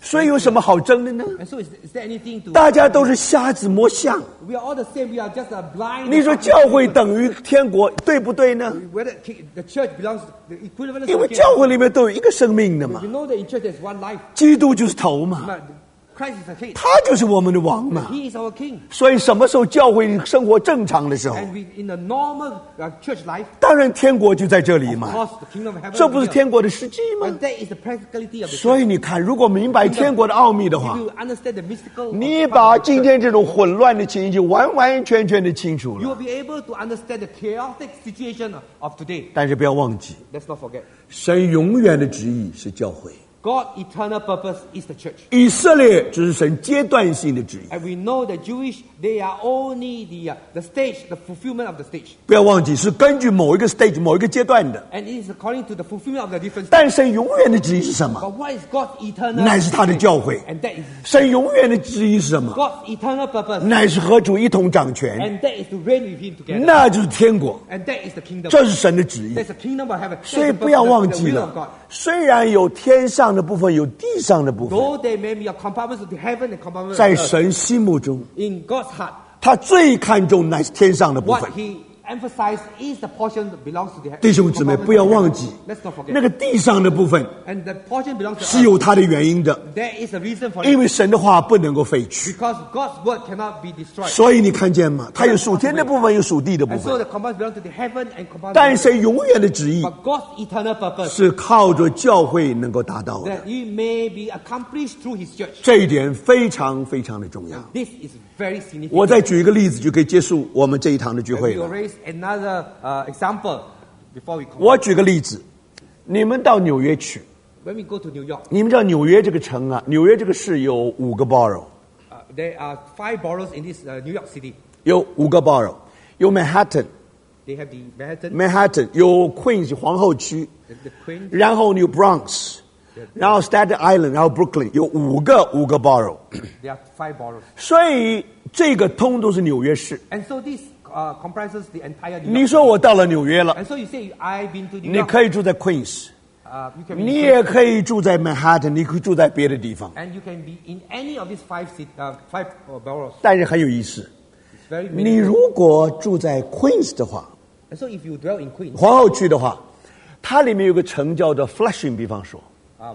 所以有什么好争的呢？ And so is there anything to... 大家都是瞎子摸象。 We are all the same. We are just a blind... 你说教会等于天国，对不对呢？ Whether the church belongs to the equivalent 因 of 为 the 教会里面都有一个生命的嘛 We，know that in church there's one life. 基督就是头嘛， But Christ is the king. 他就是我们的王嘛。 He is our king. 所以什么时候教会生活正常的时候， And we, in the normal church life, 当然天国就在这里 of 嘛。 course, the kingdom of heaven... 这不是 is here. 天国的实际吗？ And that is the practicality of the 所 church. 以你看，如果明白天国的奥秘的 If 话， you understand the mystical... 你把今天这种混乱的情形就完完全全的清楚 You 了。 will be able to understand the chaotic situation of today. 但是不要忘记， Let's not forget. 神永远的旨意是教会， God's eternal purpose is the church. 以色列只是神阶段性的旨意。 And we know that Jewish, they are only the stage, the fulfillment of the stage. 不要忘记，是根据某一个 stage、某一个阶段的。 And it is according to the fulfillment of the different stages. 但神永远的旨意是什么？ But what is God's eternal 乃是他的 purpose? 教会。 And that is 神永远的旨意是什么？ God's eternal purpose. 乃是和主一同掌权， And that is to reign with Him together. 那就是天国， And that is the kingdom. 这是神的旨意。 That's the kingdom of heaven. 所以 That's the 不要 purpose, 忘 the 记 will of God. 了，虽然有天上的部分，有地上的部分， Though there may be a compartment of the heaven and compartment 在 of the earth, 神心目中， in God's heart, 他最看重乃是天上的部分 what。He emphasized is the portion that belongs to the 弟兄姊妹， compartment 不要 of the 忘 heaven. 记， Let's not forget. 那个地上的部分 And the portion belongs to 是 us. 有它的原因的， There is a reason for 因 it. 为神的话不能够废去。 Because God's word cannot be destroyed. 所以你看见吗？它有属天的部分，有属地的部 And so 分。 the compartment belongs to the heaven and compartment. 但神永远的旨意 But God's eternal purpose 是靠着教会能够达到的， that it may be accomplished through His church. 这一点非常非常的重要。 This is very significant. 我再举一个例子，就可以结束我们这一堂的聚 We 会 will 了。 raise another example before we conclude. 我举个例子，你们到纽约去， When we go to New York, 你们知道纽约这个城啊，纽约这个市有5个 borough， there are 5 boroughs in this New York City. 有5个 borough，有 Manhattan， They have the Manhattan, Manhattan 有 Queens 皇后区， the Queen, 然后你有 Bronx，然后 Staten Island，然后 Brooklyn，有5个 borough， there are 5 boroughs. 所以这个通都是纽约市。 And so this comprises the entire New 你 York. 说我到了纽约了， And so you say, I've been to New 你 York. 可以住在 Queens， You can be 你 in 也可以住在 Manhattan，你可以住在别的地方， and you can be in any of these 5 boroughs. 但是很有意思。 It's very 你 meaningful. 如果住在 Queens 的话， And so if you dwell in Queens, 皇后区的话，它里面有个城叫做 Flushing， 比方说，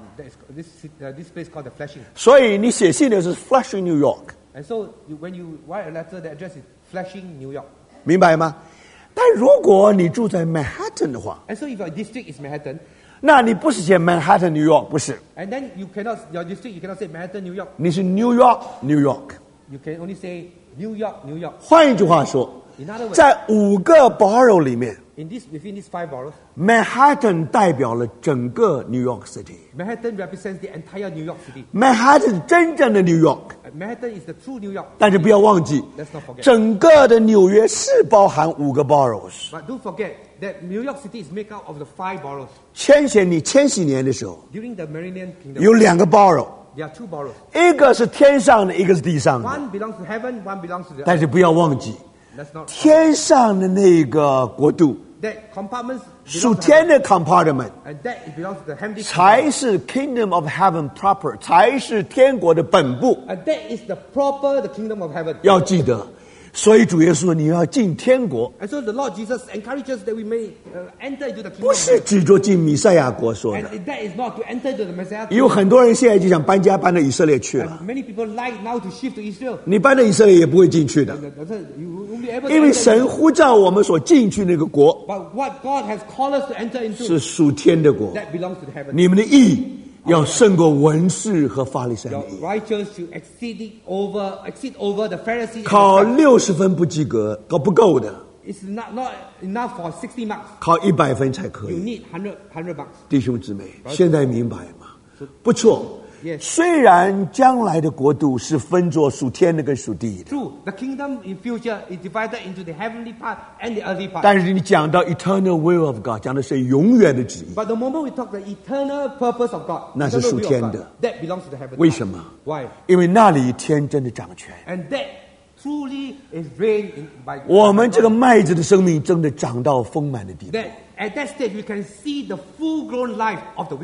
this place called the Flushing. 所以你写信的是 Flushing New York， And so when you write a letter, the address is Flushing, New York. 明白吗？但如果你住在 Manhattan 的话， And so if your district is Manhattan, 那你不是写 Manhattan New York， 不是， and then your district, you cannot say Manhattan, New York. 你是 New York New York。 You can only say New York, New York. 换一句话说， In other words, 在5个 borough 里面 within these 5 boroughs, ，Manhattan 代表了整个 New York City。 Manhattan represents the entire New York City. Manhattan 是真正的 New York， Manhattan is the true New York. 但是不要忘记 Let's not forget.， 整个的纽约是包含5个 boroughs。 But don't forget that New York City is made up of the 5 boroughs. 千禧年的时候， During the Meridian Kingdom, 有2个 borough， there are 2 boroughs. 一个是天上的，一个是地上的。 One belongs to heaven, one belongs to the 但 earth. 是不要忘记， Let's not forget 天上的那个国度， that compartments 属 belong to 天 heaven, 的 compartment， and that it belongs to the heavenly 才 kingdom. 是 Kingdom of Heaven proper， 才是天国的本部。 And that is the proper the kingdom of heaven. 要记得，所以主耶稣说你要进天国， And so the Lord Jesus encourages that we may enter into the kingdom 不 of 是 heaven. 指着进弥赛亚国说的。 And that is not to enter into the Messiah. 有很多人现在就想搬家搬到以色列去了， And many people like now to shift to Israel. 你搬到以色列也不会进去的， You won't be able to 因为 enter 神 into- 呼召我们所进去那个国 But what God has called us to enter into, 是属天的国， that belongs to the heaven. 你们的义要胜过文士和法利赛 Your 的义。 righteous should exceed over the Pharisees. and 考 the scribes. 60分不及格，不够的， It's not enough for 60 marks. 考100分才可 You 以。 need 100 marks. 弟兄姊妹，现在明白吗？不错。 Yes. 虽然将来的国度是分作属天的跟属地的， True, the kingdom in future is divided into the heavenly part and the earthly part. 但是你讲到 eternal will of God， 讲的是永远的旨意。 But the moment we talk the eternal purpose of God, 那是 eternal 属 will of 天 God, 的。 that belongs to the heaven. 为什么？ Why? 因为那里天真的掌权。 And that truly is reigned by 我们这个 God. 麦子的生命真的长到丰满的地步。 That at that stage we can see the full-grown life of the wheat.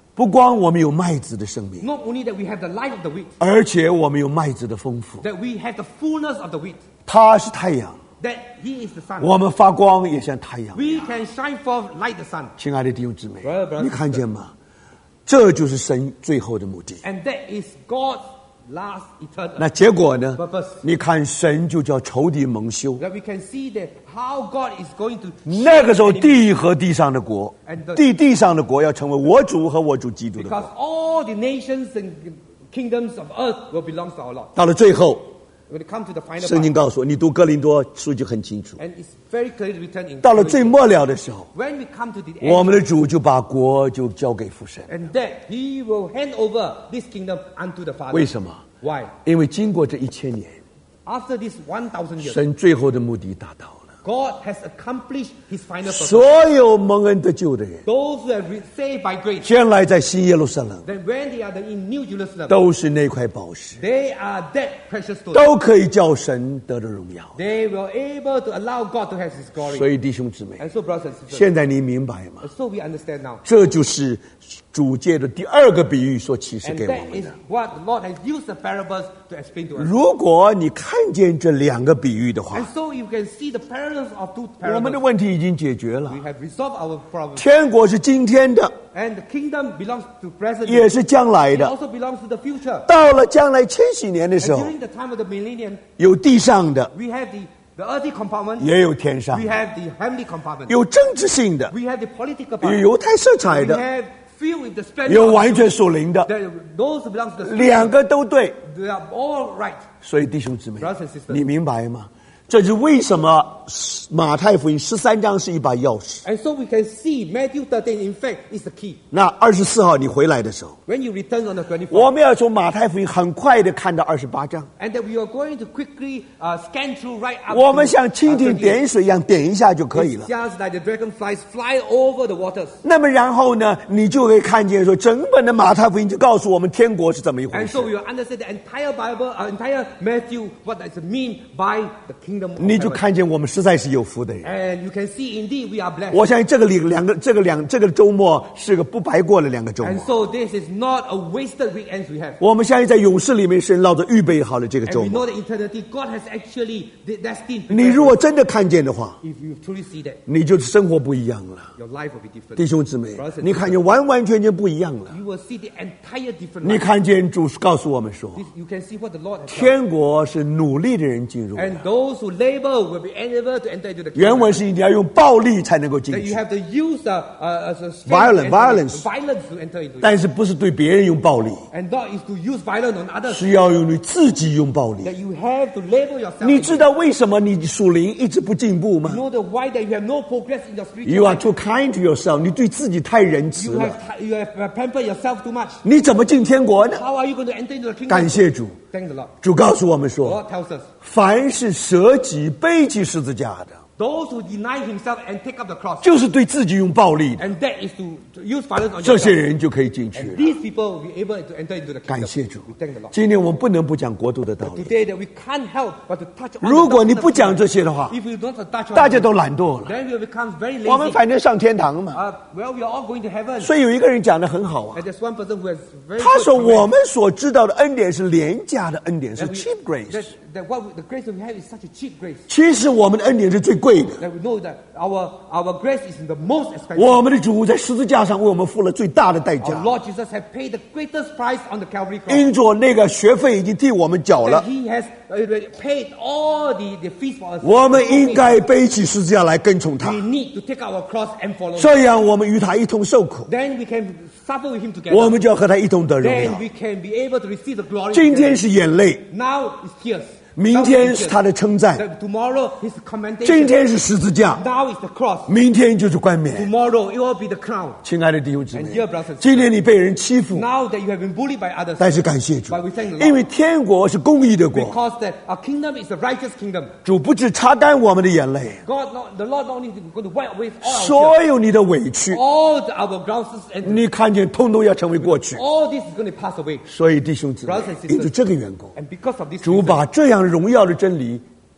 不光我们有麦子的生命， Not only that we have the life of the wheat, 而且我们有麦子的丰富。 that we have the fullness of the wheat, 他是太阳， that He is the sun. 我们发光也像太阳。 We can shine forth like the sun. 亲爱的弟兄姊妹 Brother,， 你看见吗？这就是神最后的目的。 And that is God's last 那 eternal 结果呢？ purpose. 你看，神就叫仇敌蒙羞。 That we can see that how God is going to 那个时候， shame enemies. 地和地上的国， And the- 地上的国要成为我主和我主基督的 Because 国。 all the nations and kingdoms of earth will belong to our Lord. 到了最后， When it comes to the final 圣经 part, 告诉我，你读哥林多书就很清楚。 and it's very clearly written in 到了最末了的时候， when we come to the 我 end, 们的主就把国就交给父神。 and that He will hand over this kingdom unto the Father. 为什么？ Why? 因为经过这1000年， After this 1,000 years, 神最后的目的达到了。 God has accomplished His final purpose. 所有蒙恩得救的人， Those who have been saved by grace, 将来在新耶路撒冷， then when they are in New Jerusalem, 都是那块宝石， they are that precious stone. 都可以叫神得着荣耀。 They will able to allow God to have His 所 glory. 以弟兄姊妹， And so, brothers and sisters, 现在你明白吗？ so we understand now. 这就是主借的第二个比喻所启示 And 给我 that 们 is 的。 what the Lord has used the parables to explain to us. 如果你看见这2个比喻的话 And，so you can see the parallels of two 我们的 parables. 问题已经解决了 We。have resolved our problem. 天国是今天的， And the kingdom belongs to present. 也是将来 It 的。 also belongs to the future. 到了将来千禧年的 And 时候， during the time of the millennium, 有地上的， we have the earthly compartment. 也有天上 We 的， have the heavenly compartment. 有政治性的， We have the political 有 part. 犹太色彩 We 的， have filled with the splendor 有 of 完全属灵的， those who belong to the 2 spirit. 个都对。 They are all right. 所以弟兄姊妹 Brothers and sisters， 你明白吗？这是为什么马太福音13章是一把钥匙。 And so we can see Matthew 13, in fact, is the key. 那24号你回来的时候， When you return on the 24th, 我们要从马太福音很快的看到28章。 and that we are going to quickly scan through right up 我们 to 像蜻蜓 28. 点水一样点一下就可以了 It's。just like the dragonflies fly over the waters. 那么然后呢，你就会看见说，整本的马太福音就告诉我们天国是怎么一回 And 事 so。we will understand the entire Bible, entire Matthew, what does it mean by the kingdom of 你就 heaven. 看见我们实在是有福的人。 And you can see indeed we are blessed. 我相信这个周末是个不白过的2个周 And 末。 so this is not a wasted weekends we have. 我们相信在勇士里面神老着预备好了这个 And 周 we know 末。 that eternity, God has actually destined. 你如果真的看见的话， If you truly see that, 你就生活不一样了。 your life will be different. 弟兄姊妹 Brothers and， 你看见完完全全不一样了。 You will see the entire different 你 life. 看见主告诉我们说， You can see what the Lord has done. 天国是努力的人进入的。 And those who labor will be able to enter into the 原 kingdom. 文是你要用暴力才能够进 That 去 you，have to use strength Violence, and violence. violence to enter into it. 但是不是对别人用暴力， And not is to use violence on others. 是要用你自己用暴力。 That you have to labor yourself. 你知道为什么你属灵一直不进步吗 You know the why that you have no progress in your spiritual ？You are life. too kind to yourself，你对自己太仁慈 You 了。 have pampered yourself too much. 你怎么进天国呢？ How are you going to enter into the kingdom? 感谢主， Thank the Lord. 主告诉我们 The 说， Lord tells us, 凡是舍己背起十字架的， those who deny himself and take up the cross, 就是对自己用暴力的， and that is to use violence on 这些 yourself. 人就可以进去 And 了。 these people will be able to enter into the 感 kingdom. 谢主 We thank the Lord. 今天我们不能不讲国度的道理。 Today that we can't help but to touch on 如果 the 你 doctrine 不 of 讲 kingdom. 这些的话， If you don't touch on 大家都懒惰了。 then we will become very 我们 lazy. 反正上天堂嘛。 Well, we are all going to heaven. 所以有一个人讲的很好啊， And there's one person who has very 他 good 说 comment 我们所知道的恩典是廉价的恩典，是 that we- cheap grace。 that what the grace that we have is such a cheap grace. 其实我们的恩典是最贵的。 That we know that our grace is the most expensive. 我们的主在十字架上为我们付了最大的代 Our 价， Lord Jesus has paid the greatest price on the Calvary cross. 因着那个学费已经替我们缴 And 了， He has paid all the fees for us. 我们应该背起十字架来跟从他 We，need to take our cross and follow Him. 这样我们与他一同受苦， Then we can suffer with Him 我 together. 们就要和他一同得荣 Then 耀。 we can be able to receive the glory 今天 together. 是眼泪， Now is tears. 明天是他的称赞， That tomorrow is 今 commendation. 天是十字架， Now is the cross. 明天就是冠冕。 Tomorrow it will be the crown. 亲爱的弟兄姊 And 妹 dear brothers and sisters， 今天你被人欺负， Now that you have been bullied by others, 但是感谢主 But we thank the，Lord 因为天国是公义的国， because that our kingdom is a righteous kingdom. 主不只擦干我们的眼泪， The Lord not only going to wipe away all our 所有你的委屈， all our grouses and 你看见通通要成为过去。 all this is going to pass away. 所以弟兄姊妹 Brothers and，sisters， 因着这个缘故， And because of this 主 reason, 把这样荣耀的真理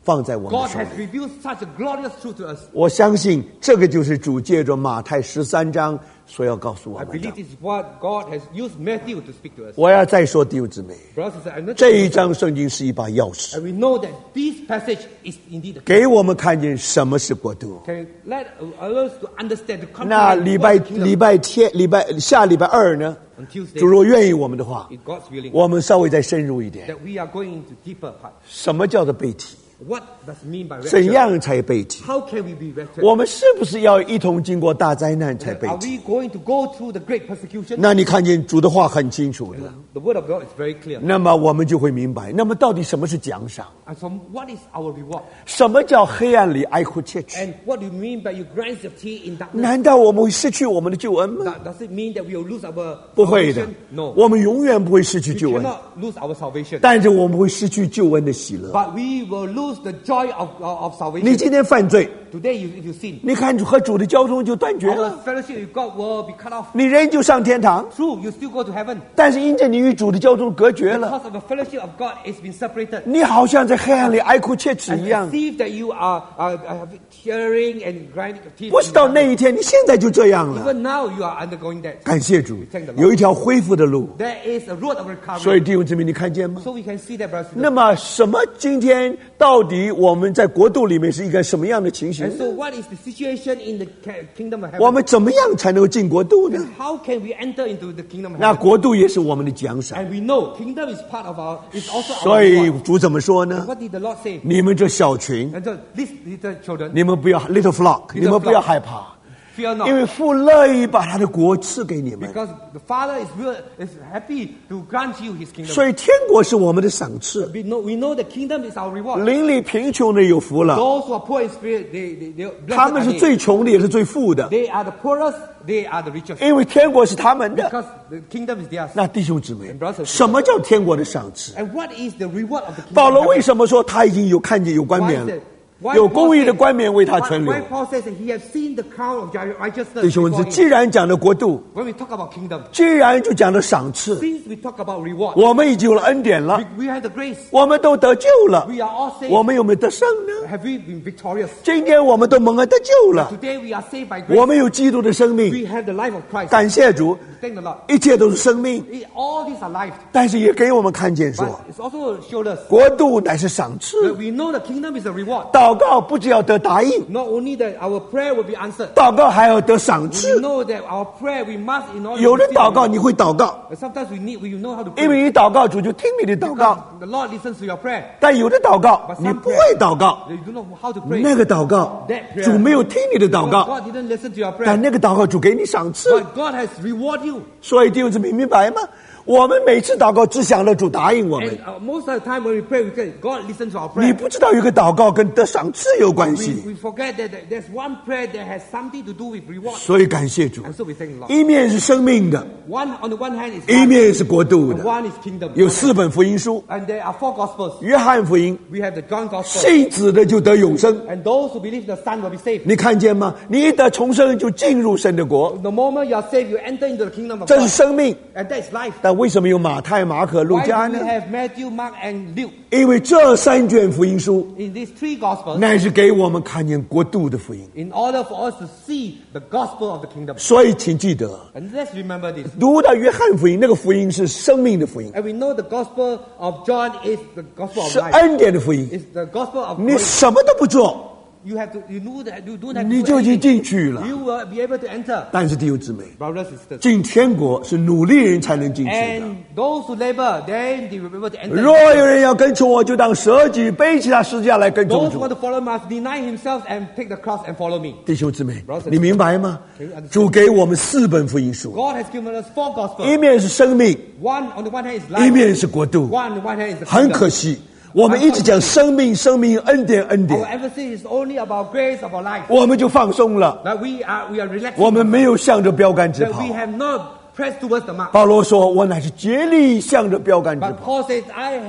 放在我们 God 手 has 里。 revealed such a glorious truth to us. 我相信这个就是主借着马太13章所要告诉我 I 们的 believe。this is what God has used Matthew to speak to us. 我要再说弟兄姊妹， Brothers and sisters, 这一章圣经是一把钥匙， and we know that this passage is indeed the 给我们看见什么是国度。 Can let us to understand the 那 content of the kingdom 下礼拜二呢？ on Tuesday. 主若愿意我们的话， If God's willing, 我们稍微再深入一点。 that we are going into deeper part. 什么叫做被提？ What does it mean by 怎 rapture? 样才被提？ How can we be raptured? 我们是不是要一同经过大灾难才被 Are 提？ we going to go through the great persecution? 那你看见主的话很清楚的， The word of God is very clear. 那么我们就会明白，那么到底什么是奖赏？ And so what is our reward? 什么叫黑暗里哀哭切齿？ And what do you mean by you grind your teeth in darkness? 难道我们会失去我们的救恩吗？ Does it mean that we will lose our 不会的 salvation? No. 我们永远不会失去 We 救恩， cannot lose our salvation. 但是我们会失去救恩的喜乐。 But we will lose the joy of 你 salvation. 今天犯罪， Today, if you sin, 你看和主的交通就断绝 our 了， fellowship with God will be cut off. 你人就上天堂， True, you still go to heaven. 但是因着你与主的交通隔绝了， Because of the fellowship of God, it's been separated. 你好像在黑暗里哀哭切齿 And 一样 I。see that you are tearing and grinding your teeth. 不是到那一天，你现在就这样了。 Even now, you are undergoing that. 感谢主 Thank the，Lord. 有一条恢复的路。 There is a road of 所以 recovery. 弟兄姊妹，你看见吗？ So we can see that, brothers and 那 sisters. 么什么？今天到底我们在国度里面是一个什么样的情形 And so what is the situation in the kingdom of 我 heaven? 们怎么样才能够进国度呢？ How can we enter into the kingdom of 那 heaven? 国度也是我们的奖赏。 And we know kingdom is part of is also 所 our 以 reward. 主怎么说呢？ What did the Lord say? 你们这小群， And so these little children, 你们不要 little flock，你们不要害怕， fear 因 not. 为父乐意把他的国赐给你们。 Because the Father is happy to grant you His kingdom. 所以天国是我们的赏赐。 We know the kingdom is our reward. 邻里贫穷的有福了， Those who are poor in spirit, they 他 blessed 们 are 是 they. 最穷的，也是最富的， They are the poorest, they are the richest. 因为天国是他们的。 Because the kingdom is theirs. 那弟兄姊妹 And brothers， 什么叫天国的赏赐？ And what is the reward of the kingdom? 保罗 of 为 heaven? 什么说他已经有看见有冠 Why 冕 is 了 it?？Why 有 Paul 公义的 says- 冠冕为他存留 Why。Paul says that he has seen the crown of righteousness 弟兄 before 们， him. 既然讲的国度， When we talk about kingdom, 既然就讲的赏赐， since we talk about reward, 我们已经有了恩典了， we have the grace. 我们都得救了， We are all saved. 我们有没有得胜呢？ Have we been victorious? 今天我们都蒙恩得救了， Today we are saved by 我 grace. 们有基督的生命， We have the life of Christ. 感谢主， Thank the Lord. 一切都是生命， All these are life. 但是也给我们看见说， But it's also showed us 国度乃是赏赐。 that we know the kingdom is a reward. 祷告不只要得答应， Not only that our prayer will be answered. 祷告还要得赏 We 赐。 know that our prayer we must in order 有 to 人 receive 祷告， the 你会祷告， reward. Sometimes we know how to 因 pray. 为你祷告，主就听你的祷 Because 告。 the Lord listens to your prayer. 但有的祷告 But 你 some 不会 prayer, 祷告， you don't know how to pray. 那个祷告 That prayer, 主没有听你的祷 Because 告， God didn't listen to your 但 prayer. 那个祷告主给你赏赐。 But God has rewarded you. 所以弟兄姊妹明白吗？我们每次祷告只想着主答应我们 And，most of the time when we pray, we say, God listens to our 你 prayer. 不知道有个祷告跟得赏赐有关系。 We forget that there's one prayer that has something to do with reward. 所以感谢主， And so we thank the Lord. 一面是生命的， On the one hand is 一 life, 面是国度 and 的。 one is kingdom. 有4本福音书， And there are 4 gospels. 约翰福音， We have the John gospel. 信子的就得永生。 And those who believe the Son will be saved. 你看见吗？你一得重生就进入神的国， The moment you are saved, you enter into the kingdom of 这是 God. 生命。 And that is life. 但为什么有马太、马可、路 Why 加 do 呢 we？have Matthew, Mark, and Luke 因为这3卷福音书 in these 3 gospels 乃是给我们看见国度的福音。 in order for us to see the gospel of the kingdom? 所以请记得， And let's remember this. 读到约翰福音，那个福音是生命的福音， And we know the gospel of John is the gospel of 是 life. 恩典的福音。 It's the gospel of 你 grace. 什么都不做， You know that you don't have 你 to 就 do 已经 anything. 进去了。 You will be able to enter. 但是弟兄姊妹， Brothers and sisters. 进天国是努力人才能进去的。 And those who labor, then they will be able to enter. 若有人要跟从我，就当舍己，背起他十字架来跟从 Those who 主 want。to follow must deny himself and take the cross and follow me. 弟兄姊妹 Brothers， 你明白吗 Can you understand？ 主给我们4本福音书， God has given us 4 gospels. 一面是生命， One on the one hand is 一 life. 面是国度。 One on the one hand is the 很 kingdom. 可惜，我们一直讲生命、生命、恩典、恩 Our 典， emphasis is only about grace of our life. 我们就放松了， That we are relaxing. 我们没有向着标杆直 That 跑 we。have not pressed towards the mark. 保罗说：“我乃是竭力向着标杆直 But 跑。 Paul says, I have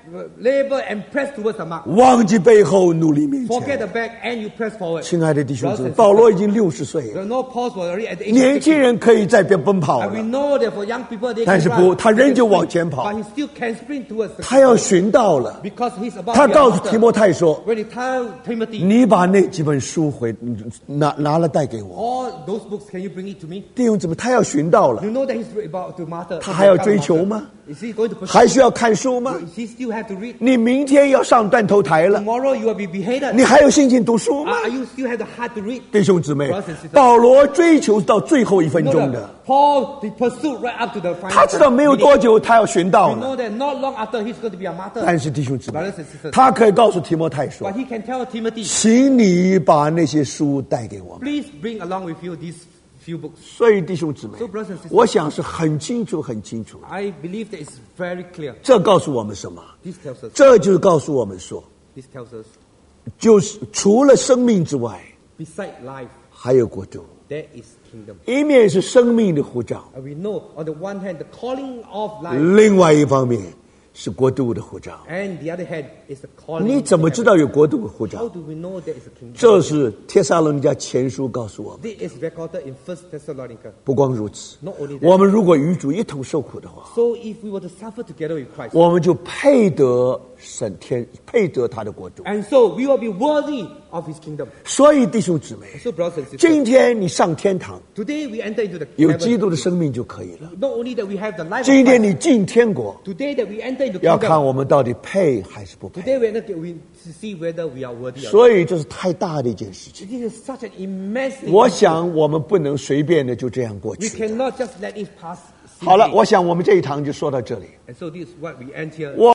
labor and press towards the mark. 忘记背后，努力面 Forget 前。 the back and you press forward. 亲爱的弟兄姊妹， Brothers and 保罗已经60岁 You 了， know, Paul was already at the age 年 of 轻 60. 人可以在边奔跑 And we 了。 know that for young people, they 但 can 是 run, 不，他 they 仍 can 旧往 sprint, 前跑。 but he still can sprint towards the 他要寻到了。 because he's about 他 to be 告 a 诉 martyr. 提摩太说 When he tell Timothy,：“ 你把那几本书拿了带给我。 all those books, can you bring it to me? ” 弟兄姊妹，他要寻到了 You，know that he's about to martyr. 他还要追求吗？ Is he going to pursue? 还需要看书吗？ Is he still have to read? 你明天要上断头台了， Tomorrow you will be beheaded. 你还有心情读书吗？ Are you still have the heart to read? 弟兄姊妹 Brothers and sisters， 保罗追求到最后1分 You 钟 know 的 that，Paul, he pursued right up to the final 他知道没有多久他要寻到 You 了。 know that not long after he's going to be a martyr. 但是弟兄姊妹 Brothers and sisters， 他可以告诉提摩太说 But he can tell Timothy,：“ 请你把那些书带给我们。 please bring along with you these few books. ” 所以弟兄姊妹 So brothers and sisters， 我想是很清楚、很清楚的。 I believe that it's very clear. 这告诉我们什么？ This tells us. 这就是告诉我们说， This tells us. 就是除了生命之外， Beside life, 还有国度。 there is kingdom. 一面是生命的呼召， And we know on the one hand the calling of life, 另外一方面是国度的呼召。 and the other hand is the calling. 你 of 怎么 heaven. 知道有国度的呼 How 召？ do we know there is a kingdom? 这是帖撒罗尼迦前书告诉我们。 This is recorded in 1 Thessalonica. 不光如此， Not only that. 我们如果与主一同受苦的话， So if we were to suffer together with Christ, 我们就配得配得他的国度。 and so we will be worthy of His kingdom. 所以弟兄姊妹， So brothers and sisters, 今天你上天堂， today we enter into the 有基 heaven. 督的生命就可以了。 Not only that we have the life of 今天 Christ, 你进天国， today that we enter into 要看 kingdom, 我们到底配还是不配。 today we enter we see whether we are worthy or not. 所以这是太大的一件事情。 This is such an immense thing. 我想我们不能随便的就这样过 We 去。 cannot just let it pass. 好了， simply. 我想我们这一堂就说到这里。 And so this is what we end here. 我